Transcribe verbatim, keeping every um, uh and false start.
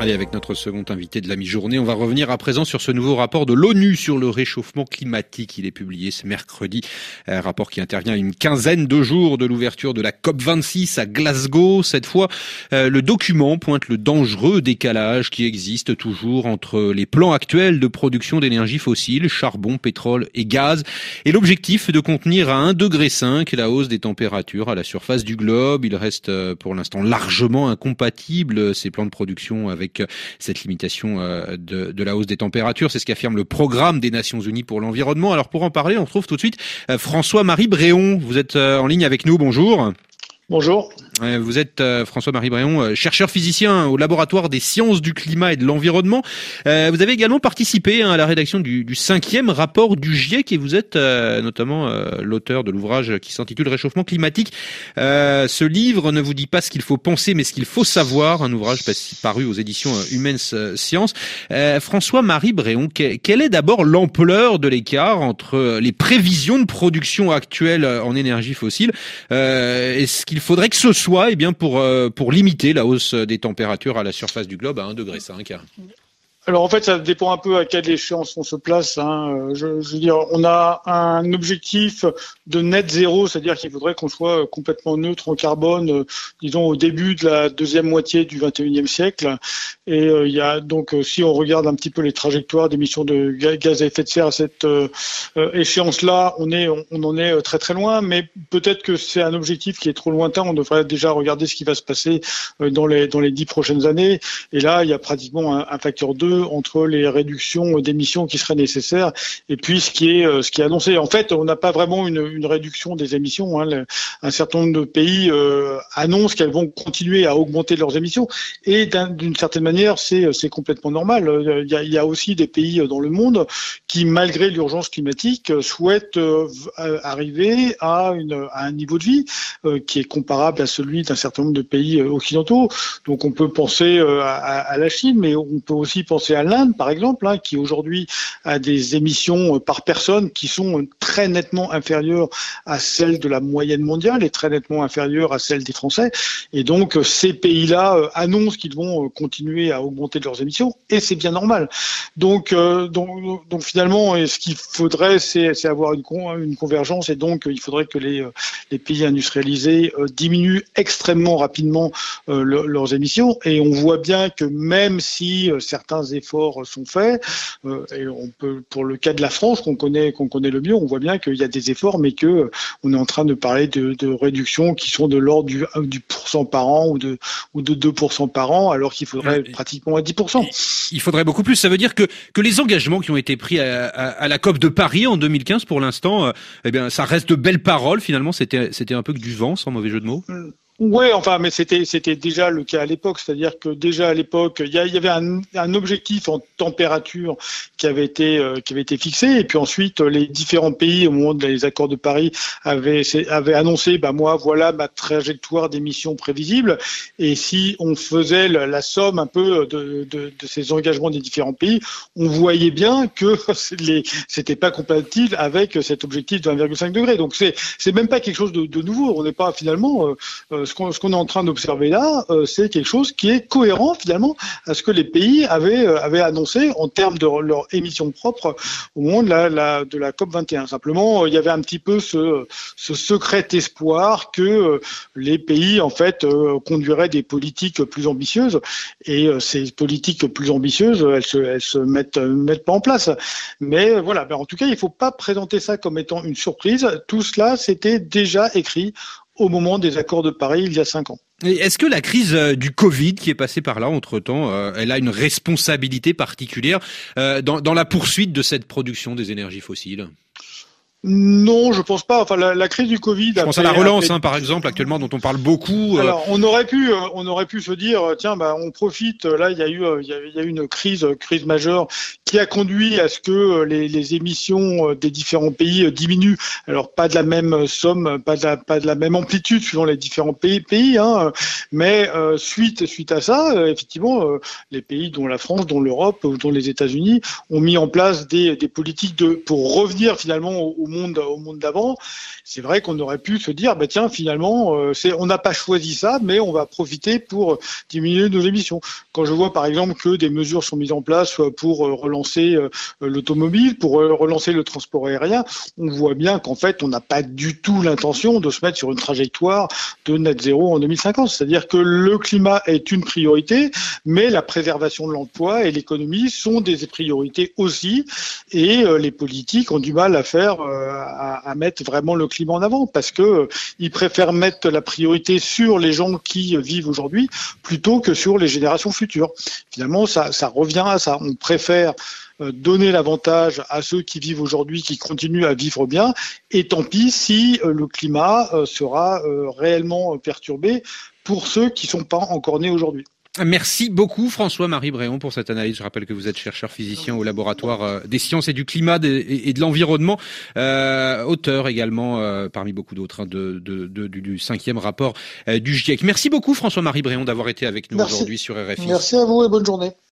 Allez, avec notre second invité de la mi-journée, on va revenir à présent sur ce nouveau rapport de l'ONU sur le réchauffement climatique. Il est publié ce mercredi, un rapport qui intervient à une quinzaine de jours de l'ouverture de la COP vingt-six à Glasgow. Cette fois, le document pointe le dangereux décalage qui existe toujours entre les plans actuels de production d'énergie fossile, charbon, pétrole et gaz, et l'objectif de contenir à un degré cinq la hausse des températures à la surface du globe. Il reste pour l'instant largement incompatible, ces plans de production, avec cette limitation de, de la hausse des températures. C'est ce qu'affirme le programme des Nations Unies pour l'environnement. Alors pour en parler, on retrouve tout de suite François-Marie Bréon. Vous êtes en ligne avec nous, bonjour. Bonjour. Vous êtes François-Marie Bréon, chercheur physicien au laboratoire des sciences du climat et de l'environnement. Vous avez également participé à la rédaction du, du cinquième rapport du GIEC et vous êtes notamment l'auteur de l'ouvrage qui s'intitule Réchauffement climatique. Ce livre ne vous dit pas ce qu'il faut penser mais ce qu'il faut savoir, un ouvrage paru aux éditions Humaines Sciences. François-Marie Bréon, quelle est d'abord l'ampleur de l'écart entre les prévisions de production actuelles en énergie fossile et ce qu'il faudrait que ce soit eh bien pour euh, pour limiter la hausse des températures à la surface du globe à un degré cinq? Alors en fait, ça dépend un peu à quelle échéance on se place. Hein. Je, je veux dire, on a un objectif de net zéro, c'est-à-dire qu'il faudrait qu'on soit complètement neutre en carbone, euh, disons au début de la deuxième moitié du vingt et unième siècle. Et euh, il y a donc, euh, si on regarde un petit peu les trajectoires d'émissions de gaz à effet de serre à cette euh, échéance-là, on est, on, on en est très très loin. Mais peut-être que c'est un objectif qui est trop lointain. On devrait déjà regarder ce qui va se passer euh, dans les dans les dix prochaines années. Et là, il y a pratiquement un, un facteur deux entre les réductions d'émissions qui seraient nécessaires et puis ce qui est ce qui est annoncé. En fait, on n'a pas vraiment une, une réduction des émissions. Hein. Le, un certain nombre de pays euh, annoncent qu'elles vont continuer à augmenter leurs émissions et d'une certaine manière, c'est c'est complètement normal. Il y a, il y a aussi des pays dans le monde qui, malgré l'urgence climatique, souhaitent euh, arriver à, une, à un niveau de vie euh, qui est comparable à celui d'un certain nombre de pays occidentaux. Donc, on peut penser euh, à, à la Chine, mais on peut aussi penser à l'Inde, par exemple, hein, qui aujourd'hui a des émissions par personne qui sont très nettement inférieures à celles de la moyenne mondiale et très nettement inférieures à celles des Français. Et donc, ces pays-là euh, annoncent qu'ils vont continuer à augmenter leurs émissions, et c'est bien normal. Donc, euh, donc, donc finalement, ce qu'il faudrait, c'est, c'est avoir une, con, une convergence, et donc il faudrait que les, les pays industrialisés euh, diminuent extrêmement rapidement euh, le, leurs émissions. Et on voit bien que même si euh, certains efforts sont faits, euh, et on peut, pour le cas de la France qu'on connaît, qu'on connaît le mieux, on voit bien qu'il y a des efforts, mais que euh, on est en train de parler de, de réductions qui sont de l'ordre du, du pourcent par an ou de ou de deux pour cent par an, alors qu'il faudrait euh, pratiquement à dix pour cent. Il faudrait beaucoup plus. Ça veut dire que que les engagements qui ont été pris à, à, à la COP de Paris en deux mille quinze, pour l'instant, euh, eh bien, ça reste de belles paroles. Finalement, c'était c'était un peu que du vent, sans mauvais jeu de mots. Mmh. Oui, enfin, mais c'était c'était déjà le cas à l'époque, c'est-à-dire que déjà à l'époque, il y, a, il y avait un, un objectif en température qui avait été euh, qui avait été fixé, et puis ensuite les différents pays au moment des accords de Paris avaient avaient annoncé, bah moi voilà ma trajectoire d'émissions prévisible, et si on faisait la, la somme un peu de, de de ces engagements des différents pays, on voyait bien que les c'était pas compatible avec cet objectif de un virgule cinq degré. Donc c'est c'est même pas quelque chose de, de nouveau. On n'est pas finalement euh, Ce qu'on, ce qu'on est en train d'observer là, euh, c'est quelque chose qui est cohérent finalement à ce que les pays avaient, euh, avaient annoncé en termes de leur émissions propres au moment de la, la, de la COP vingt et un. Simplement, euh, il y avait un petit peu ce, ce secret espoir que euh, les pays en fait euh, conduiraient des politiques plus ambitieuses, et euh, ces politiques plus ambitieuses, elles se, elles se mettent, euh, mettent pas en place. Mais euh, voilà, ben, en tout cas, il ne faut pas présenter ça comme étant une surprise. Tout cela, c'était déjà écrit au moment des accords de Paris il y a cinq ans. Et est-ce que la crise du Covid qui est passée par là entre-temps, euh, elle a une responsabilité particulière euh, dans, dans la poursuite de cette production des énergies fossiles ? Non, je pense pas. Enfin, la, la crise du Covid. Je pense à la relance, hein, par exemple, actuellement, dont on parle beaucoup. Alors, euh... on aurait pu, euh, on aurait pu se dire, tiens, bah, on profite. Là, il y a eu, il y a, il y a eu une crise, crise majeure, qui a conduit à ce que les, les émissions des différents pays diminuent. Alors, pas de la même somme, pas de la, pas de la même amplitude suivant les différents pays, pays, hein. Mais euh, suite, suite à ça, euh, effectivement, euh, les pays, dont la France, dont l'Europe, dont les États-Unis, ont mis en place des, des politiques de, pour revenir finalement au, au monde, au monde d'avant. C'est vrai qu'on aurait pu se dire, bah tiens, finalement, euh, c'est, on n'a pas choisi ça, mais on va profiter pour diminuer nos émissions. Quand je vois par exemple que des mesures sont mises en place pour relancer euh, l'automobile, pour relancer le transport aérien, on voit bien qu'en fait, on n'a pas du tout l'intention de se mettre sur une trajectoire de net zéro en deux mille cinquante. C'est-à-dire que le climat est une priorité, mais la préservation de l'emploi et l'économie sont des priorités aussi, et euh, les politiques ont du mal à faire, euh, à, à mettre vraiment le climat en avant, parce que euh, ils préfèrent mettre la priorité sur les gens qui euh, vivent aujourd'hui plutôt que sur les générations futures. Finalement, ça, ça revient à ça. On préfère donner l'avantage à ceux qui vivent aujourd'hui, qui continuent à vivre bien, et tant pis si euh, le climat euh, sera euh, réellement perturbé pour ceux qui ne sont pas encore nés aujourd'hui. Merci beaucoup François-Marie Bréon pour cette analyse. Je rappelle que vous êtes chercheur physicien au laboratoire des sciences et du climat et de l'environnement, euh, auteur également euh, parmi beaucoup d'autres hein, de, de, de, du cinquième rapport euh, du GIEC. Merci beaucoup François-Marie Bréon d'avoir été avec nous Merci. aujourd'hui sur R F I. Merci à vous et bonne journée.